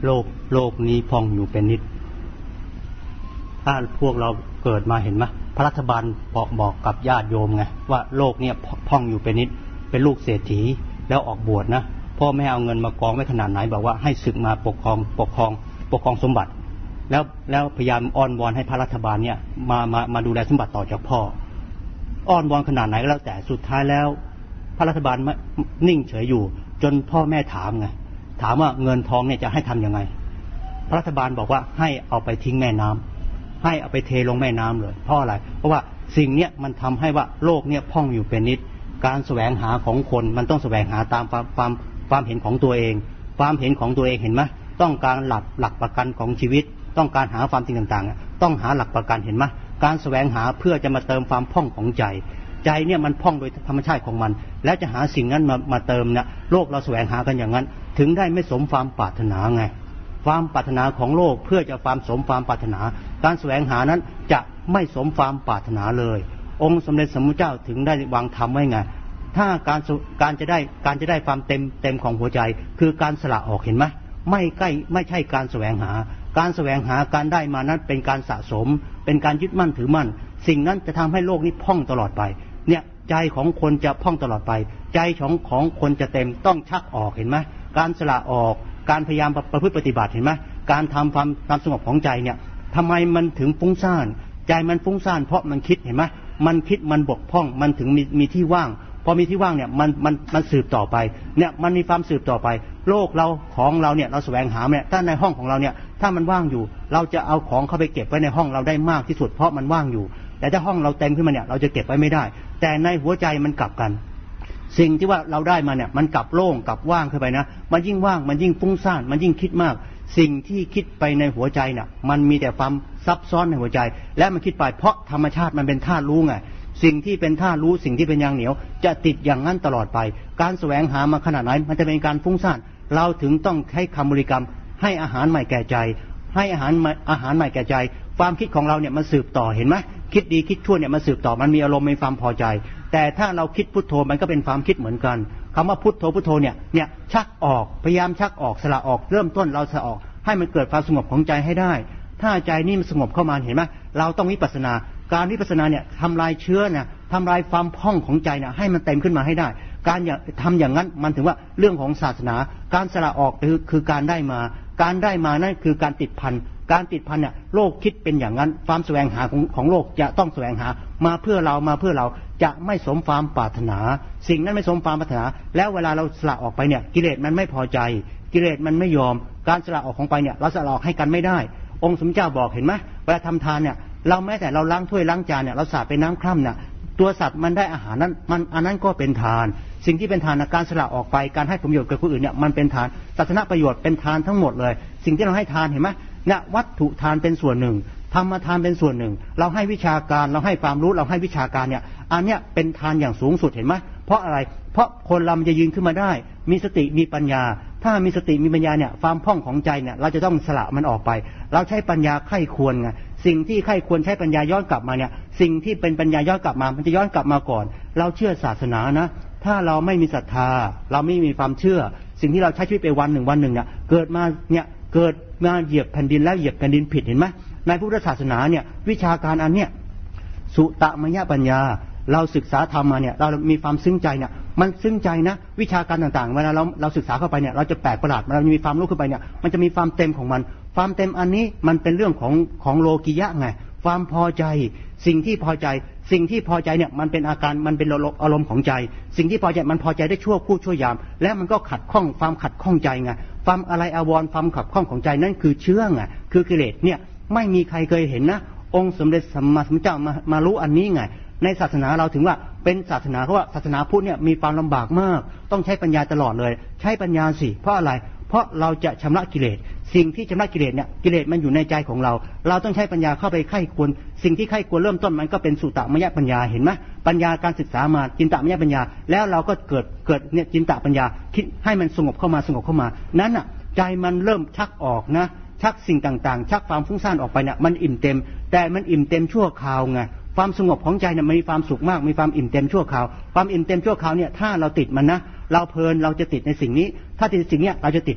โลกนี้พองอยู่เป็นนิดถ้าพวกเราเกิดมาเห็นไหมพระรัฐบาลบอกกับญาติโยมไงว่าโลกเนี่ยพองอยู่เป็นนิดเป็นลูกเศรษฐีแล้วออกบวชนะพ่อแม่เอาเงินมากองไว้ขนาดไหนบอกว่าให้ศึกมาปกครองสมบัติแล้วพยายามอ้อนวอนให้พระรัฐบาลเนี่ยมาดูแลสมบัติต่อจากพ่ออ้อนวอนขนาดไหนก็แล้วแต่สุดท้ายแล้วพระรัฐบาลนิ่งเฉยอยู่จนพ่อแม่ถามว่าเงินทองเนี่ยจะให้ทำยังไงพระรัฐบาลบอกว่าให้เอาไปทิ้งแม่น้ำให้เอาไปเทลงแม่น้ำเลยเพราะอะไรเพราะว่าสิ่งเนี้ยมันทำให้ว่าโลกเนี่ยพ่องอยู่เป็นนิดการแสวงหาของคนมันต้องแสวงหาตามความเห็นของตัวเองความเห็นของตัวเองเห็นไหมต้องการหลักประกันของชีวิตต้องการหาความจริงต่างๆต้องหาหลักประกันเห็นไหมการแสวงหาเพื่อจะมาเติมความพ่องของใจเนี่ยมันพ่องโดยธรรมชาติของมันแล้วจะหาสิ่งนั้นมาเติมเนี่ยโลกเราแสวงหากันอย่างนั้นถึงได้ไม่สมความปรารถนาไงความปรารถนาของโลกเพื่อจะความสมความปรารถนาการแสวงหานั้นจะไม่สมความปรารถนาเลยองค์สมเด็จสมมุติเจ้าถึงได้วางธรรมไว้ไงถ้าการจะได้ความเต็มของหัวใจคือการสละออกเห็นไหมไม่ใช่การแสวงหาการได้มานั้นเป็นการสะสมเป็นการยึดมั่นถือมั่นสิ่งนั้นจะทำให้โลกนี้พ่องตลอดไปเนี่ยใจของคนจะพ่องตลอดไปใจของคนจะเต็มต้องชักออกเห็นไหมการสละออกการพยายามประพฤติปฏิบัติเห็นไหมการทำความสงบของใจเนี่ยทำไมมันถึงฟุ้งซ่านใจมันฟุ้งซ่านเพราะมันคิดเห็นไหมมันคิดมันบกพร่องมันถึงมีที่ว่างพอมีที่ว่างเนี่ยมันสืบต่อไปเนี่ยมันมีความสืบต่อไปโลกเราของเราเนี่ยเราแสวงหาเนี่ยถ้าในห้องของเราเนี่ยถ้ามันว่างอยู่เราจะเอาของเข้าไปเก็บไว้ในห้องเราได้มากที่สุดเพราะมันว่างอยู่แต่ถ้าห้องเราเต็มขึ้นมาเนี่ยเราจะเก็บไว้ไม่ได้แต่ในหัวใจมันกลับกันสิ่งที่ว่าเราได้มาเนี่ยมันกลับโล่งกลับว่างขึ้นไปนะมันยิ่งว่างมันยิ่งฟุ้งซ่านมันยิ่งคิดมากสิ่งที่คิดไปในหัวใจเนี่ยมันมีแต่ความซับซ้อนในหัวใจและมันคิดไปเพราะธรรมชาติมันเป็นธาตุรู้ไงสิ่งที่เป็นธาตุรู้สิ่งที่เป็นยางเหนียวจะติดอย่างนั้นตลอดไปการแสวงหามาขนาดไหนมันจะเป็นการฟุ้งซ่านเราถึงต้องใช้คำบริกรรมให้อาหารใหม่แก่ใจให้อาหารใหม่แก่ใจความคิดของเราเนี่ยมันสืบต่อเห็นไหมคิดดีคิดชั่วเนี่ยมันสืบต่อมันมีอารมณ์มีความพอใจแต่ถ้าเราคิดพุทโธมันก็เป็นความคิดเหมือนกันคำว่าพุทโธเนี่ยชักออกพยายามชักออกสละออกเริ่มต้นเราสละออกให้มันเกิดความสงบของใจให้ได้ถ้าใจนี่มันสงบเข้ามาเห็นไหมเราต้องวิปัสสนาการวิปัสสนาเนี่ยทำลายเชื้อเนี่ยทำลายความพ่องของใจเนี่ยให้มันเต็มขึ้นมาให้ได้การทำอย่างนั้นมันถึงว่าเรื่องของศาสนาการสละออกคือการได้มานั่นคือการติดพันเนี่ยโลกคิดเป็นอย่างนั้นความแสวงหาของโลกจะต้องแสวงหามาเพื่อเราจะไม่สมความปรารถนาสิ่งนั้นไม่สมความปรารถนาแล้วเวลาเราสละออกไปเนี่ยกิเลสมันไม่พอใจกิเลสมันไม่ยอมการสละออกของไปเนี่ยเราสละออกให้กันไม่ได้องค์สมเด็จเจ้าบอกเห็นไหมเวลาทำทานเนี่ยเราแม้แต่เราล้างถ้วยล้างจานเนี่ยเราสาดเป็นน้ำคร่ำเนี่ยตัวสัตว์มันได้อาหารนั้นอันนั้นก็เป็นทานสิ่งที่เป็นทานการสละออกไปการให้ประโยชน์กับคนอื่นเนี่ยมันเป็นทานศาสนประโยชน์เป็นทานทั้งหมดเลยสิ่งที่เราให้ทานเห็นไหมเนี่ยวัตถุทานเป็นส่วนหนึ่งธรรมทานเป็นส่วนหนึ่งเราให้วิชาการเราให้ความรู้เราให้วิชาการเนี่ยอันเนี้ยเป็นทานอย่างสูงสุดเห็นไหมเพราะอะไรเพราะคนเราจะยืนขึ้นมาได้มีสติมีปัญญาถ้ามีสติมีปัญญาเนี่ยความพ่องของใจเนี่ยเราจะต้องสละมันออกไปเราใช้ปัญญาไข้ควรไงสิ่งที่ไข้ควรใช้ปัญญาย้อนกลับมาเนี่ยสิ่งที่เป็นปัญญาย้อนกลับมามันจะย้อนกลับมาก่อนเราเชื่อศาสนานะถ้าเราไม่มีศรัทธาเราไม่มีความเชื่อสิ่งที่เราใช้ชีวิตไปวันหนึ่งเนี่ยเกิดมาเหยียบแผ่นดินแล้วเหยียบแผ่นดินผิดเห็นไหมในพุทธศาสนาเนี่ยวิชาการอันเนี้ยสุตมยปัญญาเราศึกษาธรรมมาเนี่ยเรามีความซึ้งใจเนี่ยมันซึ้งใจนะวิชาการต่างๆเวลาเราศึกษาเข้าไปเนี่ยเราจะแปลกประหลาดเรามีความรู้ขึ้นไปเนี่ยมันจะมีความเต็มของมันความเต็มอันนี้มันเป็นเรื่องของโลกิยะไงความพอใจสิ่งที่พอใจเนี่ยมันเป็นอาการมันเป็นอารมณ์ของใจสิ่งที่พอใจมันพอใจได้ชั่วคู่ชั่วยามและมันก็ขัดข้องความขัดข้องใจไงความอะไรอาวรณ์ความขัดข้องของใจนั่นคือเชื้อไงคือกิเลสเนี่ยไม่มีใครเคยเห็นนะองค์สมเด็จสัมมาสัมพุทธเจ้ามารู้อันนี้ไงในศาสนาเราถึงว่าเป็นศาสนาเพราะว่าศาสนาพุทธเนี่ยมีความลำบากมากต้องใช้ปัญญาตลอดเลยใช้ปัญญาสิเพราะอะไรเพราะเราจะชำระกิเลสสิ่งที่ชำระกิเลสเนี่ยกิเลสมันอยู่ในใจของเราเราต้องใช้ปัญญาเข้าไปไข้ควรสิ่งที่ไข้ควรเริ่มต้นมันก็เป็นสุตมยปัญญาเห็นไหมปัญญาการศึกษามาจินตมยปัญญาแล้วเราก็เกิดเนี่ยจินตปัญญาคิดให้มันสงบเข้ามานั้นอ่ะใจมันเริ่มชักออกนะชักสิ่งต่างๆชักความฟุ้งซ่านออกไปเนี่ยมันอิ่มเต็มแต่มันอิ่มเต็มชั่วคราวไงความสงบของใจเนี่ยมีความสุขมากมีความอิ่มเต็มชั่วคราวความอิ่มเต็มชั่วคราวเนี่ยถ้าเราติดมันนะเราเพลินเราจะติดในสิ่งนี้ถ้าติดสิ่งนี้เราจะติดไป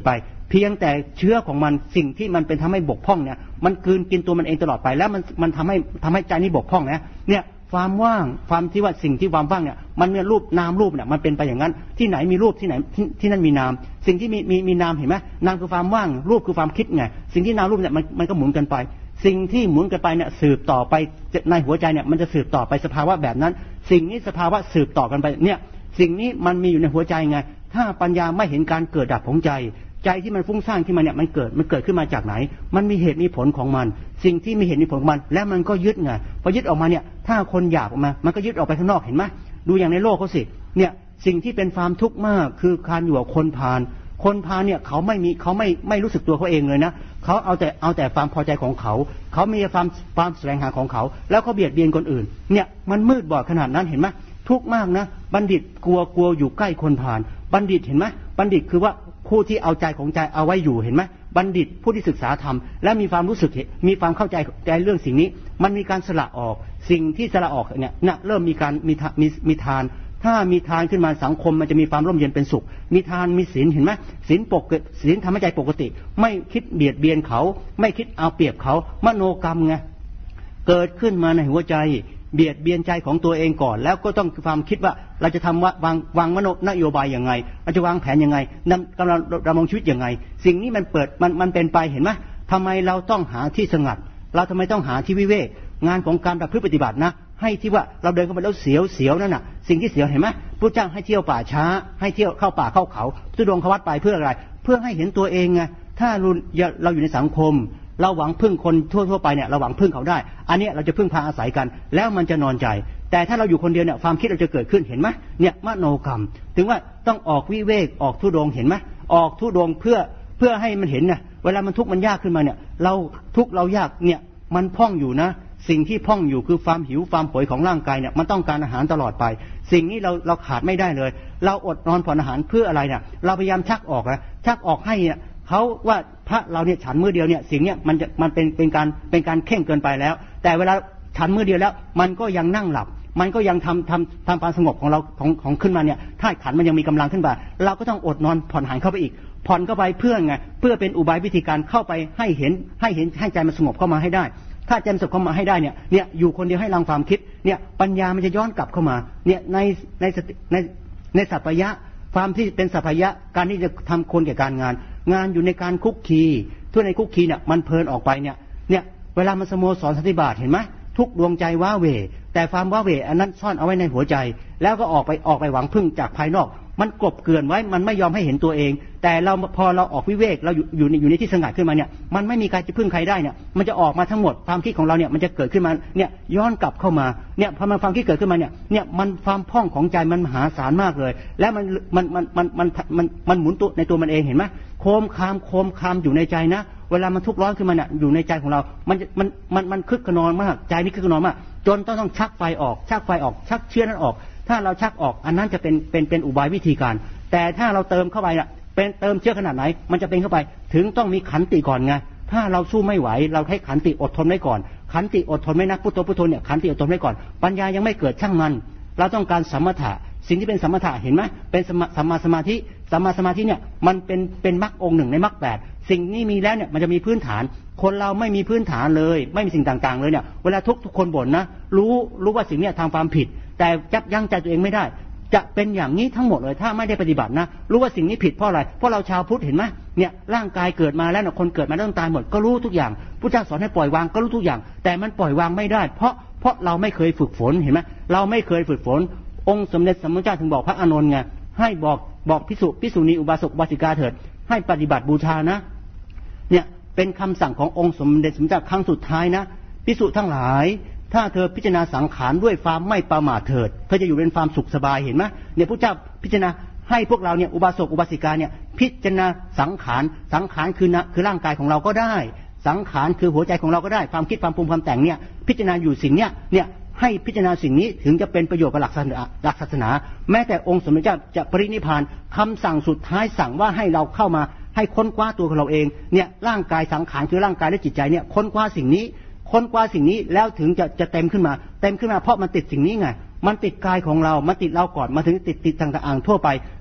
เพียงแต่เชื้อของมันสิ่งที่มันเป็นทำให้บกพร่องเนี่ยมันกลืนกินตัวมันเองตลอดไปแล้วมันทำให้ใจนี้บกพร่องนะเนี่ยความว่างความที่ว่าสิ่งที่ความว่างเนี่ยมันมีรูปนามรูปเนี่ยมันเป็นไปอย่างนั้นที่ไหนมีรูปที่ไหนที่นั่นมีนามสิ่งที่มีนามเห็นไหมนามคือความว่างรูปคือความคิดไงสิ่งที่นามรูปเนี่ยมันก็หมุนกันไปสิ่งที่หมุนกันไปเนี่ยสืบต่อไปในหัวใจเนี่ยมันจะสืบต่อไปสภาวะแบบนั้นสิ่งนี้สภาวะสืบต่อกันไปเนี่ยสิ่งนี้มันมีอยู่ในหัวใจไงถ้าปัญญาไม่เห็นการเกิดดับของใจที่มันฟุ้งซ่านขึ้นมาเนี่ยมันเกิดขึ้นมาจากไหนมันมีเหตุมีผลของมันสิ่งที่มีเหตุมีผลของมันแล้วมันก็ยึดไงพอยึดออกมาเนี่ยถ้าคนอยากออกมามันก็ยึดออกไปข้างนอกเห็นไหมดูอย่างในโลกเขาสิเนี่ยสิ่งที่เป็นความทุกข์มากคือการอยู่กับคนพาลเนี่ยเขาไม่รู้สึกตัวเขาเองเลยนะเขาเอาแต่ความพอใจของเขามีความแสวงหาของเขาแล้วเขาเบียดเบียนคนอื่นเนี่ยมันมืดบอดขนาดนั้นเห็นไหมทุกข์มากนะบัณฑิตกลัวอยู่ใกล้คนพาลบัณฑิตเห็นไหมบัณฑิตคือว่าผู้ที่เอาใจของใจเอาไว้อยู่เห็นไหมบัณฑิตผู้ที่ศึกษาธรรมและมีความรู้สึกมีความเข้าใจเรื่องสิ่งนี้มันมีการสละออกสิ่งที่สละออกเนี่ยเริ่มมีการมีทานถ้ามีทานขึ้นมาสังคมมันจะมีความร่มเย็นเป็นสุขมีทานมีศีลเห็นไหมศีลทำให้ใจปกติไม่คิดเบียดเบียนเขาไม่คิดเอาเปรียบเขามโนกรรมไงเกิดขึ้นมาในหัวใจเบียดเบียนใจของตัวเองก่อนแล้วก็ต้องความคิดว่าเราจะทำวางนโยบายอย่างไงเราจะวางแผนยังไงกำลังดำรงชีวิตยังไงสิ่งนี้มันเป็นไปเห็นไหมทำไมเราต้องหาที่สงัดเราทำไมต้องหาที่วิเวกงานของการประพฤติปฏิบัตินะให้ที่ว่าเราเดินเข้าไปแล้วเสียวนั่นน่ะสิ่งที่เสียวเห็นไหมพระเจ้าให้เที่ยวป่าช้าให้เที่ยวเข้าป่าเข้าเขาทุดงควัดไปเพื่ออะไรเพื่อให้เห็นตัวเองไงถ้าเราอยู่ในสังคมเราหวังพึ่งคนทั่วไปเนี่ยเราหวังพึ่งเขาได้อันนี้เราจะพึ่งพาอาศัยกันแล้วมันจะนอนใจแต่ถ้าเราอยู่คนเดียวเนี่ยความคิดเราจะเกิดขึ้นเห็นไหมเนี่ยมโนกรรมถึงว่าต้องออกวิเวกออกทุดงเห็นไหมออกทุดงเพื่อให้มันเห็นนะเวลามันทุกข์มันยากขึ้นมาเนี่ยเราทุกข์เรายากเนี่ยมันพ่องอยู่นะสิ่งที่พ่องอยู่คือความหิวความโหยของร่างกายเนี่ยมันต้องการอาหารตลอดไปสิ่งนี้เราขาดไม่ได้เลยเราอดนอนผ่อนอาหารเพื่ออะไรเนี่ยเราพยายามชักออกให้เขาว่าพระเราเนี่ยฉันมื้อเดียวเนี่ยสิ่งเนี้ยมันเป็นการเข่งเกินไปแล้วแต่เวลาฉันมื้อเดียวแล้วมันก็ยังนั่งหลับมันก็ยังทำความสงบของเราของขึ้นมาเนี่ยถ้าขันมันยังมีกำลังขึ้นมาเราก็ต้องอดนอนผ่อนอาหารเข้าไปอีกผ่อนเข้าไปเพื่อไงเพื่อเป็นอุบายวิธีการเข้าไปให้เห็นให้ใจมันสงบเข้ามาให้ได้ถ้าใจมันสงบเข้ามาให้ได้เนี่ยอยู่คนเดียวให้ลังความคิดเนี่ยปัญญามันจะย้อนกลับเข้ามาเนี่ยในสัพพยะความที่เป็นสัพพยะการที่จะทำคนแก่การงานอยู่ในการคุกคีทั่วในคุกคีเนี่ยมันเพลินออกไปเนี่ยเวลามันสโมสรสันติบาตเห็นไหมทุกดวงใจว้าเหวแต่ความว้าเหวอันนั้นซ่อนเอาไว้ในหัวใจแล้วก็ออกไปหวังพึ่งจากภายนอกมันกลบเกลื่อนไว้มันไม่ยอมให้เห็นตัวเองแต่พอเราออกวิเวกเราอยู่ในที่สงัดขึ้นมาเนี่ยมันไม่มีใครจะพึ่งใครได้เนี่ยมันจะออกมาทั้งหมดความคิดของเราเนี่ยมันจะเกิดขึ้นมาเนี่ยย้อนกลับเข้ามาเนี่ยพอมันความคิดเกิดขึ้นมาเนี่ยมันความพ่องของใจมันมหาศาลมากเลยแล้วมันหมุนตัวในตัวมันเองเห็นไหมโคมคามอยู่ในใจนะเวลามันทุกข์ร้อนขึ้นมาเนี่ยอยู่ในใจของเรามันคึกขนองมากใจนี่คึกขนองมากจนต้องชักไฟออกชักเชื้อนั้นออกถ้าเราชักออกอันนั้นจะเป็นอุบายวิธีการแต่ถ้าเราเติมเข้าไปเป็นเติมเชื้อขนาดไหนมันจะเป็นเข้าไปถึงต้องมีขันติก่อนไงถ้าเราสู้ไม่ไหวเราให้ขันติอดทนไว้ก่อนขันติอดทนไว้นะพุทโธเนี่ยขันติอดทนไว้ก่อนปัญญายังไม่เกิดช่างมันเราต้องการสมถะสิ่งที่เป็นสมถะเห็นไหมเป็นสัมมาสมาธิเนี่ยมันเป็นมรรคองค์หนึ่งในมรรคแปดสิ่งนี้มีแล้วเนี่ยมันจะมีพื้นฐานคนเราไม่มีพื้นฐานเลยไม่มีสิ่งต่างๆเลยเนี่ยเวลาทุกคนบ่นนะรู้ว่าสิ่งนี้ทำความผิดแต่ยับยั้งใจตัวเองไม่ได้จะเป็นอย่างนี้ทั้งหมดเลยถ้าไม่ได้ปฏิบัตินะรู้ว่าสิ่งนี้ผิดเพราะอะไรเพราะเราชาวพุทธเห็นไหมเนี่ยร่างกายเกิดมาแล้วคนเกิดมาต้องตายหมดก็รู้ทุกอย่างพุทธเจ้าสอนให้ปล่อยวางก็รู้ทุกอย่างแต่มันปล่อยวางไม่ได้เพราะเราไม่เคยฝึกฝนเห็นไหมเราไม่เคยฝึกฝนองค์สมเด็จสัมมาสัมพุทธเจ้าถึงบอกพระอานนท์ไงให้บอกภิกษุณีอุบาสกอุบาสิกาเถิดให้ปฏิบัติบูชานะเนี่ยเป็นคำสั่งขององค์สมเด็จสัมมาสัมพุทธเจ้าครั้งสุดท้ายนะภิกษุทั้งหลายถ้าเธอพิจารณาสังขารด้วยความไม่ประมาทเถิดเธอจะอยู่เป็นความสุขสบายเห็นไหมเนี่ยพระเจ้าพิจารณาให้พวกเราเนี่ยอุบาสกอุบาสิกาเนี่ยพิจารณาสังขารคือร่างกายของเราก็ได้สังขารคือหัวใจของเราก็ได้ความคิดความปรุงความแต่งเนี่ยพิจารณาอยู่สิ่งเนี้ยให้พิจารณาสิ่งนี้ถึงจะเป็นประโยชน์กับหลักศาสนาแม้แต่องค์สมเด็จเจ้าจะปรินิพพานคำสั่งสุดท้ายสั่งว่าให้เราเข้ามาให้ค้นคว้าตัวของเราเองเนี่ยร่างกายสังขารคือร่างกายและจิตใจเนี่ยค้นคว้าสิ่งนี้แล้วถึงจะเต็มขึ้นมาเพราะมันติดสิ่งนี้ไงมันติดกายของเรามันติดเราก่อนมาถึงติดต่างๆทั่วไป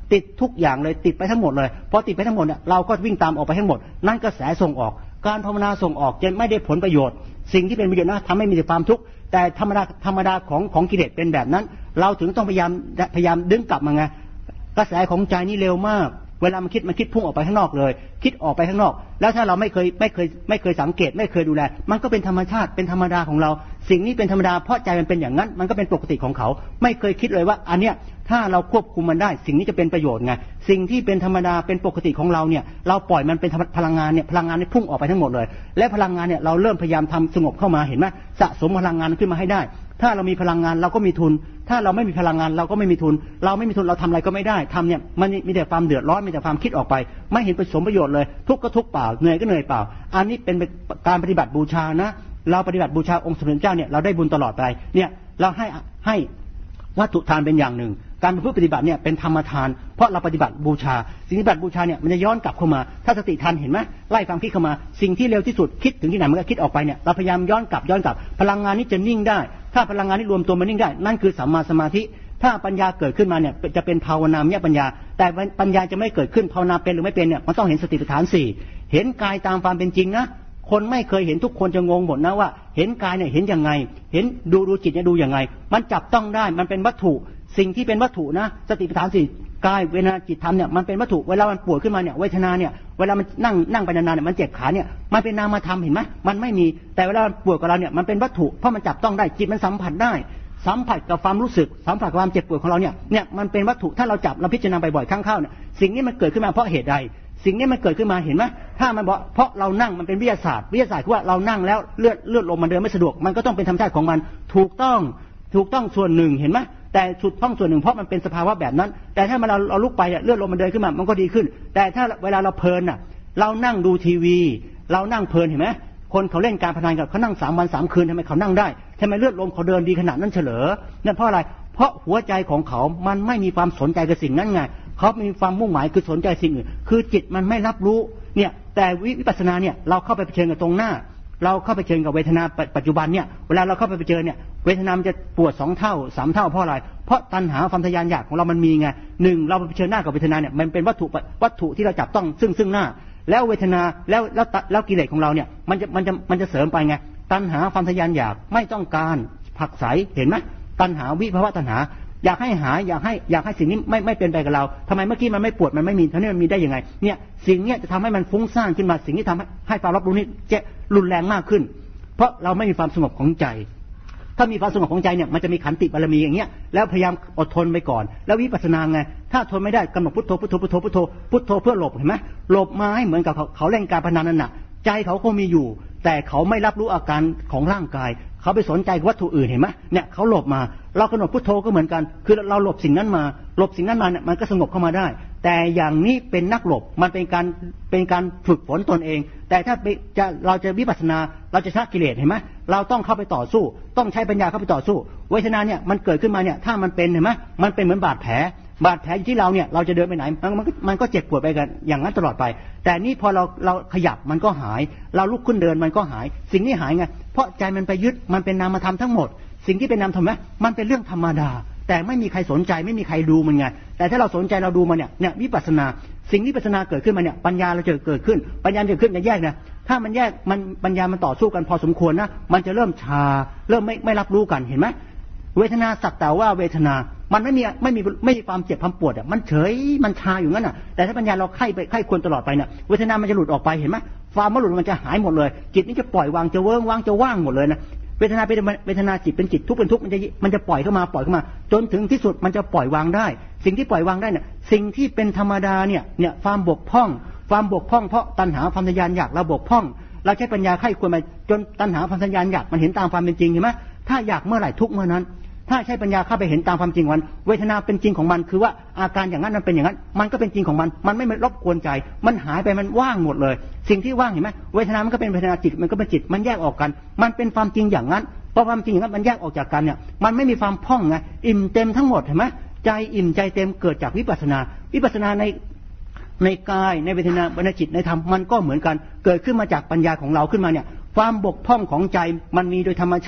ติดทุกอย่างเลยติดไปทั้งหมดเลยพอติดไปทั้งหมดเนี่ยเราก็วิ่งตามออกไปทั้งหมดนั่นกระแสส่งออกการภาวนาส่งออกจะไม่ได้ผลประโยชน์สิ่งที่เป็นประโยชน์นะทำให้มีแต่ความทุกข์แต่ธรรมดาของกิเลสเป็นแบบนั้นเราถึงต้องพยายามดึงกลับมาไงกระแสของใจนี่เร็วมากเวลามันคิดพุ่งออกไปข้างนอกเลยคิดออกไปข้างนอกแล้วถ้าเราไม่เคยสังเกตไม่เคยดูแลมันก็เป็นธรรมชาติเป็นธรรมดาของเราสิ่งนี้เป็นธรรมดาเพราะใจมันเป็นอย่างนั้นมันก็เป็นปกติของเขาไม่เคยคิดเลยว่าอันเนี้ยถ้าเราควบคุมมันได้สิ่งนี้จะเป็นประโยชน์ไงสิ่งที่เป็นธรรมดาเป็นปกติของเราเนี่ยเราปล่อยมันเป็นพลังงานเนี่ยพลังงานนี่พุ่งออกไปทั้งหมดเลยและพลังงานเนี่ยเราเริ่มพยายามทำสงบเข้ามาเห็นไหมสะสมพลังงานขึ้นมาให้ได้ถ้าเรามีพลังงานเราก็มีทุนถ้าเราไม่มีพลังงานเราก็ไม่มีทุนเราไม่มีทุนเราทำอะไรก็ไม่ได้ทำเนี่ยมันมีแต่ความเดือดร้อนมีแต่ความคิดออกไปไม่เห็นประโยชน์เลยทุกข์ก็ทุกข์เปล่าเหนื่อยก็เหนื่อยเปล่าอันนี้เป็นการปฏิบัติบูชานะเราปฏิบัติบูชาองค์สมเด็จเจ้าเนี่ยเราได้บุญตลอดไปเนี่ยเราให้วัตถุทานเป็นอย่างหนึ่งการปฏิบัติเนี่ยเป็นธรรมทานเพราะเราปฏิบัติบูชาสิ่งที่ปฏิบัติบูชาเนี่ยมันจะย้อนกลับเข้ามาถ้าสติทันเห็นไหมไล่ความคิดเข้ามาสิ่งที่เร็วที่สุดคิดถึงที่ไหนมันก็คิดออกไปเนี่ยเราพยายามย้อนกลับพลังงานนี้จะนิ่งได้ถ้าพลังงานนี้รวมตัวมันนิ่งได้นั่นคือสัมมาสมาธิถ้าปัญญาเกิดขึ้นมาเนี่ยจะเป็นภาวนามยปัญญาแต่ปัญญาจะไม่เกิดขึ้นภาวนาเป็นหรือไม่เป็นเนี่ยมันต้องเห็นสติปัฏฐาน4เห็นกายตามความเป็นจริงนะคนไม่เคยเห็นทุกคนจะงงหมดนะว่าเห็นกายเนี่ยเห็นยังไงเห็นดูจิตเนี่ยดูยังไงมันจับต้องได้มันเป็นวัตถุสิ่งที่เป็นวัตถุนะสติปัฏฐาน4กายเวทนาจิตธรรมเนี่ยมันเป็นวัตถุเวลามันปวดขึ้นมาเนี่ยเวทนาเนี่ยเวลามันนั่งไปนานๆเนี่ยมันเจ็บขาเนี่ยมันเป็นนามธรรมเห็นไหมมันไม่มีแต่เวลามันปวดกับเราเนี่ยมันเป็นวัตถุเพราะมันจับต้องได้จิตมันสัมผัสได้สัมผัสกับความรู้สึกสัมผัสกับความเจ็บปวดของเราเนี่ยมันเป็นวัตถุถ้าเราจับเราพิจารณาบ่อยๆครั้งเข้าเนี่ยสิ่งนี้มันเกิดขึ้นมาเพราะเหตุใดสิ่งนี้มันเกิดขึ้นมาเห็นไหมถ้ามันบอกเพราะเรานั่งมันเป็นวิทยาศาสตร์คือว่าเรานั่งแล้วเลือดลมมันเดินไม่สะดวกมันก็ต้องเป็นธรรมชาติของมันถูกต้องส่วนหนึ่งเห็นไหมแต่ถูกต้องส่วนหนึ่งเพราะมันเป็นสภาวะแบบนั้นแต่ถ้าเราลุกไปเลือดลมมันเดินขึ้นมามันก็ดีขึ้นแต่ถ้าเวลาเราเพลินน่ะเรานั่งดูทีวีเรานั่งเพลินเห็นไหมคนเขาเล่นการพนันกันเขานั่ง3 วัน 3 คืนทำไมเขานั่งได้ทำไมเลือดลมเขาเดินดีขนาดนั้นเฉลอนั่นเพราะอะไรเพราะหัวใจของเขามันไม่มีความสนใจกับสิ่งนั้นไงเขามีความมุ่งหมายคือสนใจสิ่งอื่นคือจิตมันไม่รับรู้เนี่ยแต่วิปัสสนาเนี่ยเราเข้าไปเผชิญกับตรงหน้าเราเข้าไปเผชิญกับเวทนาปัจจุบันเนี่ยเวลาเราเข้าไปเผชิญเนี่ยเวทนามันจะปวด2 เท่า 3 เท่าเพราะอะไรเพราะตัณหาความทะยานอยากของเรามันมีไง1เราไปเผชิญหน้ากับเวทนาเนี่ยมันเป็นวัตถุที่เราจับต้องซึ่งหน้าแล้วเวทนาแล้วกิเลสของเราเนี่ยมันจะเสริมไปไงตัณหาความทะยานอยากไม่ต้องการผักใสเห็นไหมตัณหาวิภวะตัณหาอยากให้หายอยากให้สิ่งนี้ไม่เป็นไปกับเราทำไมเมื่อกี้มันไม่ปวดมันไม่มีทั้งนี้มันมีได้ยังไงเนี่ยสิ่งนี้จะทำให้มันฟุ้งซ่านขึ้นมาสิ่งที่ทำให้ความรับรู้นี้จะรุนแรงมากขึ้นเพราะเราไม่มีความสงบของใจถ้ามีความสงบของใจเนี่ยมันจะมีขันติบารมีอย่างเงี้ยแล้วพยายามอดทนไปก่อนแล้ววิปัสสนาไงถ้าทนไม่ได้กำหนดพุทโธเพื่อหลบเห็นไหมหลบมาให้เหมือนกับเขาเล่นการพนันนั่นน่ะใจเขาก็มีอยู่แต่เขาไม่รับรู้อาการของร่างกายเขาไปสนใจวัตถุอื่นเห็นไหมเนี่ยเขาหลบมาเรากำหนดพุทโธก็เหมือนกันคือเราหลบสิ่งนั้นมาเนี่ยมันก็สงบเข้ามาได้แต่อย่างนี้เป็นนักหลบมันเป็นการฝึกฝนตนเองแต่ถ้าเราจะวิปัสสนาเราจะชนะกิเลสเห็นไหมเราต้องเข้าไปต่อสู้ต้องใช้ปัญญาเข้าไปต่อสู้เวทนาเนี่ยมันเกิดขึ้นมาเนี่ยถ้ามันเป็นเห็นไหมมันเป็นเหมือนบาดแผลที่เราเนี่ยเราจะเดินไปไหนมันก็เจ็บปวดไปกันอย่างนั้นตลอดไปแต่นี่พอเราขยับมันก็หายเราลุกขึ้นเดินมันก็หายสิ่งนี้หายไงเพราะใจมันไปยึดมันเป็นนามธรรมทั้งหมดสิ่งที่เป็นนามธรรมนะมันเป็นเรื่องธรรมดาแต่ไม่มีใครสนใจไม่มีใครดูมันไงแต่ถ้าเราสนใจเราดูมันเนี่ยวิปัสสนาสิ่งที่วิปัสสนาเกิดขึ้นมาเนี่ยปัญญาเราจะเกิดขึ้นปัญญาเกิดขึ้นจะแยกนะถ้ามันแยกมันปัญญามันต่อสู้กันพอสมควรนะมันจะเริ่มชาเริ่มไม่รับรู้กันเห็นไหมเวทนาสักแต่ว่าเวทนามันไม่มีความเจ็บความปวดอ่ะมันเฉยมันชาอยู่งั้นอ่ะแต่ถ้าปัญญาเราไข้ควรตลอดไปเนี่ยเวทนามันจะหลุดออกไปเห็นไหมความมันหลุดมันจะหายหมดเลยจิตนี่จะปล่อยวางจะว่างหมดเลยนะเวทนาเป็นเวทนาจิตเป็นจิตทุกข์เป็นทุกข์มันจะปล่อยเข้ามาจนถึงที่สุดมันจะปล่อยวางได้สิ่งที่ปล่อยวางได้เนี่ยสิ่งที่เป็นธรรมดาเนี่ยความบกพร่องเพราะตัณหาความทะยานอยากเราบกพร่องเราใช้ปัญญาไข้ควรมาจนตัณหาความทะยานอยากมันเห็นตามความเป็นจริงเห็นไหมถ้าอยากเมื่อไหร่ทุกเมื่อนั้นถ้าใช้ปัญญาเข้าไปเห็นตามความจริงวันเวทนาเป็นจริงของมันคือว่าอาการอย่างนั้นมันเป็นอย่างนั้นมันก็เป็นจริงของมันไม่รบกวนใจมันหายไปมันว่างหมดเลยสิ่งที่ว่างเห็นไหมเวทนามันก็เป็นเวทนาจิตมันก็เป็นจิตมันแยกออกกันมันเป็นความจริงอย่างนั้นพอความจริงอย่างนั้นมันแยกออกจากกันเนี่ยมันไม่มีความพ่องไงอิ่มเต็มทั้งหมดเห็นไหมใจอิ่มใจเต็มเกิดจากวิปัสสนาในกายในเวทนาในจิตในธรรมมันก็เหมือนกันเกิดขึ้นมาจากปัญญาของเราขึ้นมาเนี่ยความบกพร่องของใจมันมีโดยธรรมชาติ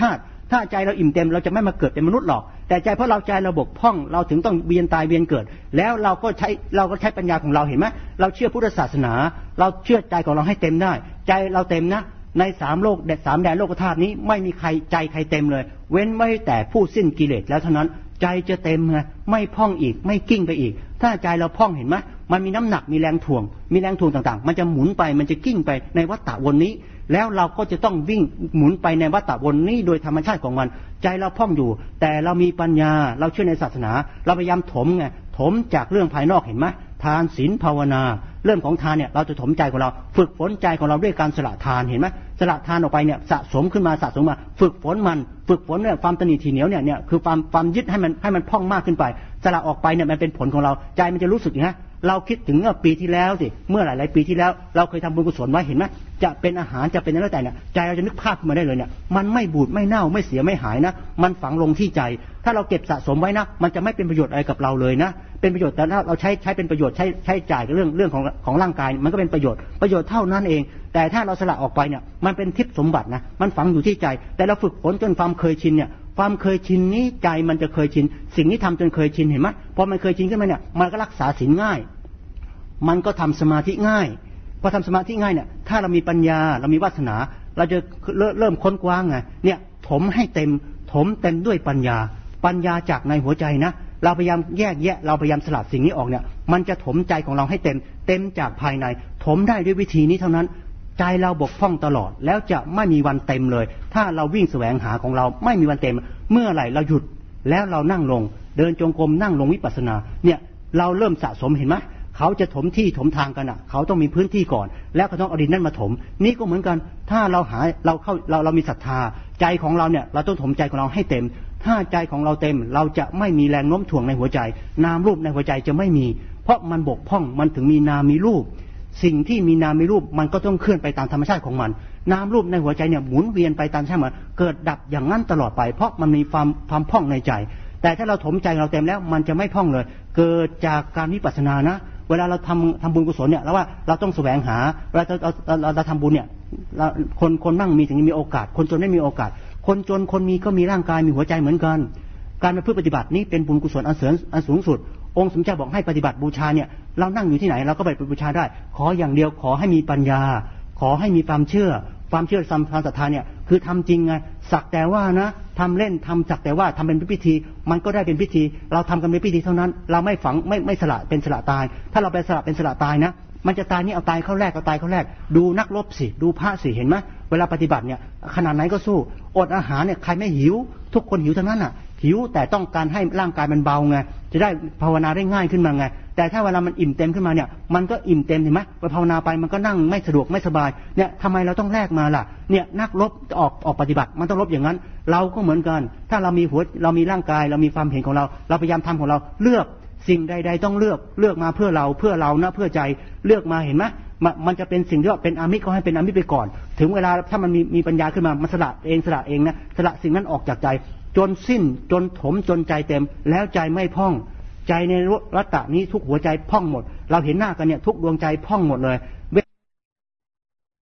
ถ้าใจเราอิ่มเต็มเราจะไม่มาเกิดเป็นมนุษย์หรอกแต่ใจเพราะเราใจเราบกพร่องเราถึงต้องเวียนตายเวียนเกิดแล้วเราก็ใช้ปัญญาของเราเห็นไหมเราเชื่อพุทธศาสนาเราเชื่อใจของเราให้เต็มได้ใจเราเต็มนะใน3 โลก3 แดนโลกธาตุนี้ไม่มีใครใจใครเต็มเลยเว้นไม่แต่ผู้สิ้นกิเลสแล้วเท่านั้นใจจะเต็มไงไม่พ่องอีกไม่กิ้งไปอีกถ้าใจเราพ่องเห็นไหมมันมีน้ำหนักมีแรงถ่วงต่างๆมันจะหมุนไปมันจะกิ้งไปในวัฏฏะวนนี้แล้วเราก็จะต้องวิ่งหมุนไปในวัฏฏะวนนี้โดยธรรมชาติของมันใจเราพ่องอยู่แต่เรามีปัญญาเราเชื่อในศาสนาเราพยายามถมจากเรื่องภายนอกเห็นไหมทานศีลภาวนาเรื่องของทานเนี่ยเราจะถมใจของเราฝึกฝนใจของเราด้วยการสละทานเห็นไหมสละทานออกไปเนี่ยสะสมขึ้นมาฝึกฝนเนี่ยความตนีทีเหนียวเนี่ยคือความยึดให้มันพ่องมากขึ้นไปสละออกไปเนี่ยมันเป็นผลของเราใจมันจะรู้สึกอย่างนี้เราคิดถึงเมื่อปีที่แล้วสิเมื่อหลายปีที่แล้วเราเคยทำบุญกุศลไว้เห็นไหมจะเป็นอาหารจะเป็นอะไรแต่เนี่ยใจเราจะนึกภาพขึ้นมาได้เลยเนี่ยมันไม่บูดไม่เน่าไม่เสียไม่หายนะมันฝังลงที่ใจถ้าเราเก็บสะสมไว้นะมันจะไม่เป็นประโยชน์อะไรกับเราเลยนะเป็นประโยชน์แต่ถ้าเราใช้เป็นประโยชน์ใช้จ่ายเรื่องของร่างกายมันก็เป็นประโยชน์เท่านั้นเองแต่ถ้าเราสละออกไปเนี่ยมันเป็นทิพย์สมบัตินะมันฝังอยู่ที่ใจแต่เราฝึกฝนจนความเคยชินเนี่ยความเคยชินนี้ใจมันจะเคยชินสิ่งนี้ทำจนเคยชินเห็นไหมพอมันเคยชินขึ้นมาเนี่ยมันก็รักษาศีลง่ายมันก็ทำสมาธิง่ายพอทำสมาธิง่ายเนี่ยถ้าเรามีปัญญาเรามีวาสนาเราจะเริ่มค้นคว้าไงเนี่ยถมให้เต็มด้วยปัญญาจากในหัวใจนะเราพยายามแยกแยะเราพยายามสลัดสิ่งนี้ออกเนี่ยมันจะถมใจของเราให้เต็มจากภายในถมได้ด้วยวิธีนี้เท่านั้นใจเราบกพร่องตลอดแล้วจะไม่มีวันเต็มเลยถ้าเราวิ่งแสวงหาของเราไม่มีวันเต็มเมื่อไหร่เราหยุดแล้วเรานั่งลงเดินจงกรมนั่งลงวิปัสสนาเนี่ยเราเริ่มสะสมเห็นไหมเขาจะถมที่ถมทางกันอ่ะเขาต้องมีพื้นที่ก่อนแล้วก็ต้องเอาดินนั่นมาถมนี่ก็เหมือนกันถ้าเรามีศรัทธาใจของเราเนี่ยเราต้องถมใจของเราให้เต็มถ้าใจของเราเต็มเราจะไม่มีแรงโน้มถ่วงในหัวใจนามรูปในหัวใจจะไม่มีเพราะมันบกพร่องมันถึงมีนามมีรูปสิ่งที่มีนามมีรูปมันก็ต้องเคลื่อนไปตามธรรมชาติของมันนามรูปในหัวใจเนี่ยหมุนเวียนไปตามธรรมชาติมันเกิดดับอย่างนั้นตลอดไปเพราะมันมีความพ่องในใจแต่ถ้าเราถมใจเราเต็มแล้วมันจะไม่พ่องเลยเกิดจากการวิปัสสนานะเวลาเราทำบุญกุศลเนี่ยแล้วว่าเราต้องแสวงหาเวลาเราทำบุญเนี่ยคนมั่งมีถึงมีโอกาสคนจนไม่มีโอกาสคนจนคนมีก็มีร่างกายมีหัวใจเหมือนกันการประพฤติปฏิบัตินี้เป็นบุญกุศลอันสูงสุดองค์สมเด็จบอกให้ปฏิบัติบูชาเนี่ยเรานั่งอยู่ที่ไหนเราก็ไปบูชาได้ขออย่างเดียวขอให้มีปัญญาขอให้มีความเชื่อความศรัทธาเนี่ยคือทำจริงไงสักแต่ว่านะทำเล่นทำสักแต่ว่าทำเป็นพิธีมันก็ได้เป็นพิธีเราทำกันเป็นพิธีเท่านั้นเราไม่ฝังไม่สละเป็นสละตายถ้าเราไปสละเป็นสละตายนะมันจะตายนี่เอาตายเข้าแรกดูนักรบสิดูพระสิเห็นไหมเวลาปฏิบัติเนี่ยขนาดไหนก็สู้อดอาหารเนี่ยใครไม่หิวทุกคนหิวทั้งนั้นอ่ะหิวแต่ต้องการให้ร่างกายมันเบาไงจะได้ภาวนาได้ง่ายขึ้นมาไงแต่ถ้าเวลามันอิ่มเต็มขึ้นมาเนี่ยมันก็อิ่มเต็มเห็นไหมไปภาวนาไปมันก็นั่งไม่สะดวกไม่สบายเนี่ยทำไมเราต้องแลกมาล่ะเนี่ยนักรบออกปฏิบัติมันต้องรบอย่างนั้นเราก็เหมือนกันถ้าเรามีเรามีร่างกายเรามีความเห็นของเราพยายามทำของเราเลือกสิ่งใดๆต้องเลือกมาเพื่อเรานะเพื่อใจเลือกมาเห็นไหมมันจะเป็นสิ่งที่ว่าเป็นอามิตรก็ให้เป็นอามิตรไปก่อนถึงเวลาถ้ามันมีปัญญาขึ้นมามันสละเองนะสละสิ่งนั้นออกจากใจจนสิ้นจนถมจนใจเต็มแล้วใจไม่พ่องใจในวัฏฏะนี้ทุกหัวใจพ่องหมดเราเห็นหน้ากันเนี่ยทุกดวงใจพ่องหมดเลย